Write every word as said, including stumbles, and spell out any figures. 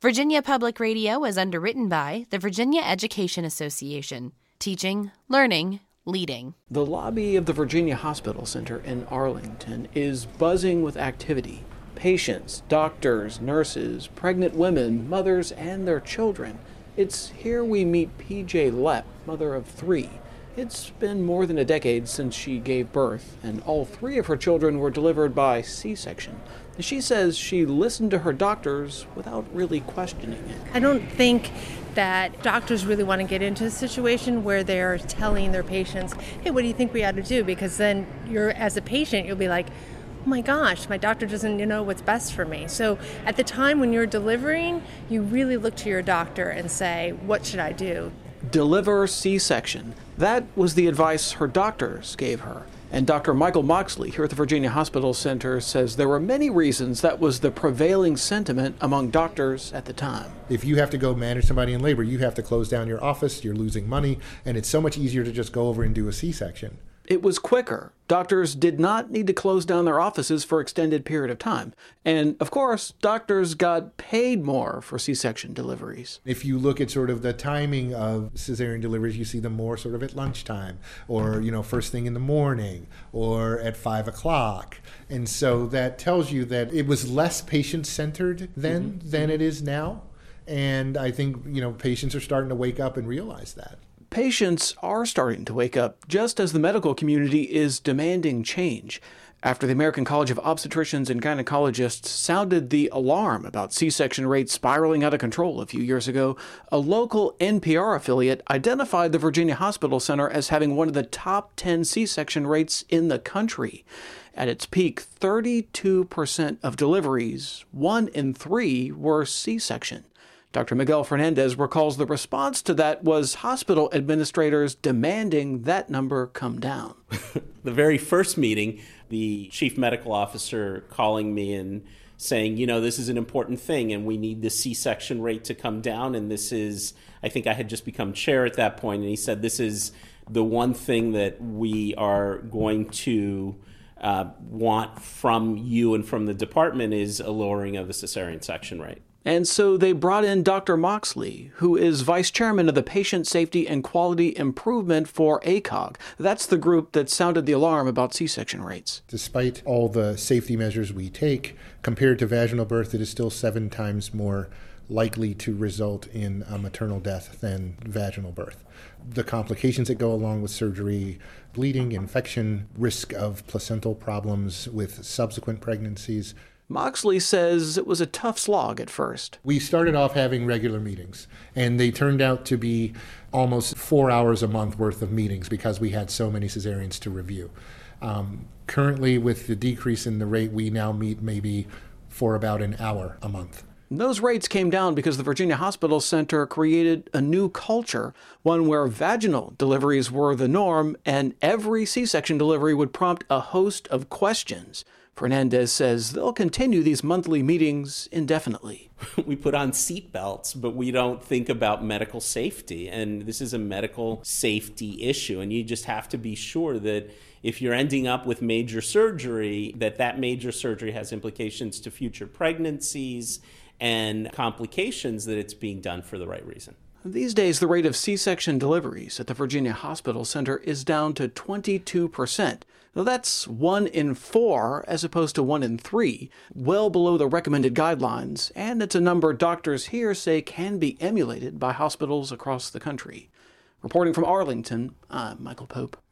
Virginia Public Radio is underwritten by the Virginia Education Association. Teaching, learning, leading. The lobby of the Virginia Hospital Center in Arlington is buzzing with activity. Patients, doctors, nurses, pregnant women, mothers, and their children. It's here we meet P J Lepp, mother of three. It's been more than a decade since she gave birth, and all three of her children were delivered by C-section. She says she listened to her doctors without really questioning it. I don't think that doctors really want to get into a situation where they're telling their patients, hey, what do you think we ought to do? Because then you're, as a patient, you'll be like, oh my gosh, my doctor doesn't you know what's best for me. So at the time when you're delivering, you really look to your doctor and say, what should I do? Deliver C-section. That was the advice her doctors gave her. And Doctor Michael Moxley here at the Virginia Hospital Center says there were many reasons that was the prevailing sentiment among doctors at the time. If you have to go manage somebody in labor, you have to close down your office, you're losing money, and it's so much easier to just go over and do a C-section. It was quicker. Doctors did not need to close down their offices for extended period of time. And, of course, doctors got paid more for C-section deliveries. If you look at sort of the timing of cesarean deliveries, you see them more sort of at lunchtime or, you know, first thing in the morning or at five o'clock. And so that tells you that it was less patient-centered then mm-hmm. than it is now. And I think, you know, patients are starting to wake up and realize that. Patients are starting to wake up, just as the medical community is demanding change. After the American College of Obstetricians and Gynecologists sounded the alarm about C-section rates spiraling out of control a few years ago, a local N P R affiliate identified the Virginia Hospital Center as having one of the top ten C-section rates in the country. At its peak, thirty-two percent of deliveries, one in three, were C-section. Doctor Miguel Fernandez recalls the response to that was hospital administrators demanding that number come down. The very first meeting, the chief medical officer calling me and saying, you know, this is an important thing and we need the C-section rate to come down. And this is, I think I had just become chair at that point. And he said, this is the one thing that we are going to uh, want from you and from the department is a lowering of the cesarean section rate. And so they brought in Doctor Moxley, who is vice chairman of the Patient Safety and Quality Improvement for A C O G. That's the group that sounded the alarm about C-section rates. Despite all the safety measures we take, compared to vaginal birth, it is still seven times more likely to result in a maternal death than vaginal birth. The complications that go along with surgery, bleeding, infection, risk of placental problems with subsequent pregnancies. Moxley says it was a tough slog at first. We started off having regular meetings, and they turned out to be almost four hours a month worth of meetings because we had so many cesareans to review. Um, currently, with the decrease in the rate, we now meet maybe for about an hour a month. Those rates came down because the Virginia Hospital Center created a new culture, one where vaginal deliveries were the norm, and every C-section delivery would prompt a host of questions. Fernandez says they'll continue these monthly meetings indefinitely. We put on seat belts, but we don't think about medical safety. And this is a medical safety issue. And you just have to be sure that if you're ending up with major surgery, that that major surgery has implications to future pregnancies and complications, that it's being done for the right reason. These days, the rate of C-section deliveries at the Virginia Hospital Center is down to twenty-two percent. Now, that's one in four as opposed to one in three, well below the recommended guidelines, and it's a number doctors here say can be emulated by hospitals across the country. Reporting from Arlington, I'm Michael Pope.